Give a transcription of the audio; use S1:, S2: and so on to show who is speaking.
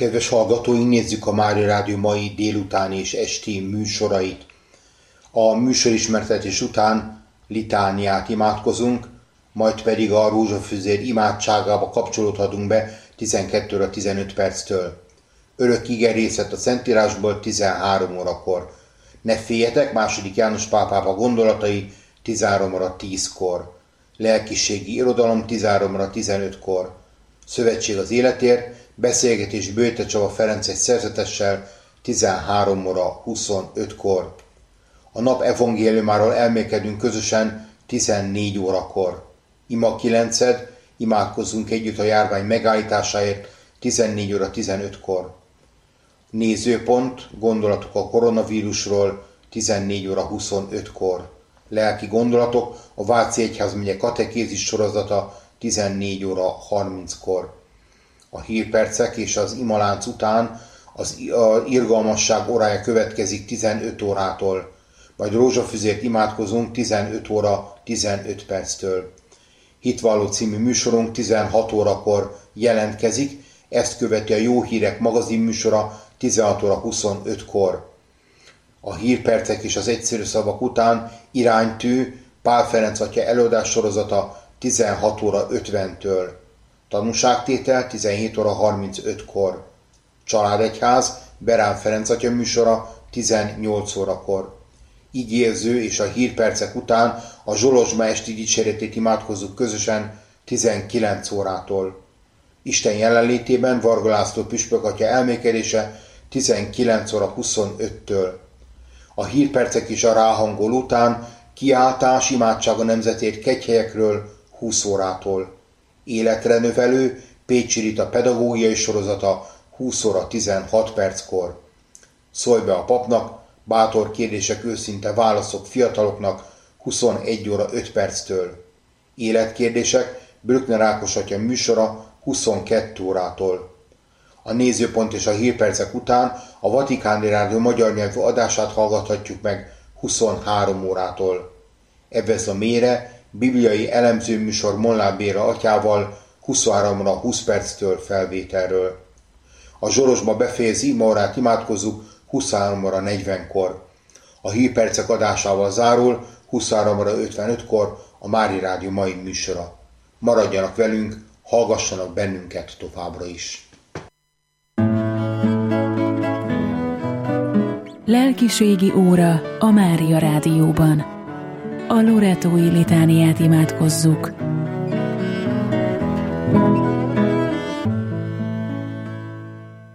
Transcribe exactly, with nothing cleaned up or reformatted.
S1: Kedves hallgatóink, nézzük a Mária Rádió mai délutáni és esti műsorait. A műsorismertetés után litániát imádkozunk, majd pedig a rózsafüzér imádságába kapcsolódhatunk be tizenkettő óra tizenöt perctől. Örök igerészet a Szentírásból tizenhárom órakor. Ne féljetek, második János pápápa gondolatai tizenhárom óra tízkor. Lelkiségi irodalom tizenhárom óra tizenötkor. Szövetség az életért, beszélgetés Böjte Csaba Ferenc egy szerzetessel tizenhárom óra huszonötkor. A nap evangéliumáról elmélkedünk közösen tizennégy órakor. Ima kilenced, imádkozzunk együtt a járvány megállításáért tizennégy óra tizenötkor. Nézőpont, gondolatok a koronavírusról tizennégy óra huszonötkor. Lelki gondolatok, a Váci Egyházmegye katekézis sorozata tizennégy óra harminckor. A hírpercek és az imalánc után az irgalmasság órája következik tizenöt órától, majd rózsafüzért imádkozunk tizenöt óra tizenöt perctől. Hitvalló című műsorunk tizenhat órakor jelentkezik, ezt követi a Jó Hírek magazin műsora tizenhat óra huszonötkor. A hírpercek és az egyszerű szavak után iránytű Pál Ferenc atya előadás sorozata tizenhat óra ötventől. Tanúságtétel tizenhét óra harmincötkor. Családegyház Berán Ferenc atya műsora tizennyolc órakor. Igéző és a hírpercek után a Zsolozsma esti dicséretét imádkozzuk közösen tizenkilenc órától. Isten jelenlétében Varga László püspök atya elmékedése tizenkilenc óra huszonöttől. A hírpercek és a ráhangol után kiáltás imádság a nemzetért kegyhelyekről húsz órától. Életre növelő Pécsi Rita pedagógiai sorozata húsz óra tizenhat perckor. Szólj be a papnak, bátor kérdések, őszinte válaszok fiataloknak huszonegy óra öt perctől. Életkérdések Brückner Ákos atya műsora huszonkettő órától. A nézőpont és a hírpercek után a Vatikáni Rádió magyar nyelvű adását hallgathatjuk meg huszonhárom órától. Evezd a mélyre bibliai elemzőműsor Molnár Béla atyával huszonhárom óra húsz perctől felvételről. A Zsolozsma befejezi imaórát imádkozzuk huszonhárom óra negyvenkor. A hírpercek adásával zárul huszonhárom óra ötvenötkor a Mária Rádió mai műsora. Maradjanak velünk, hallgassanak bennünket továbbra is.
S2: Lelkiségi óra a Mária Rádióban. A loretói litániát imádkozzuk,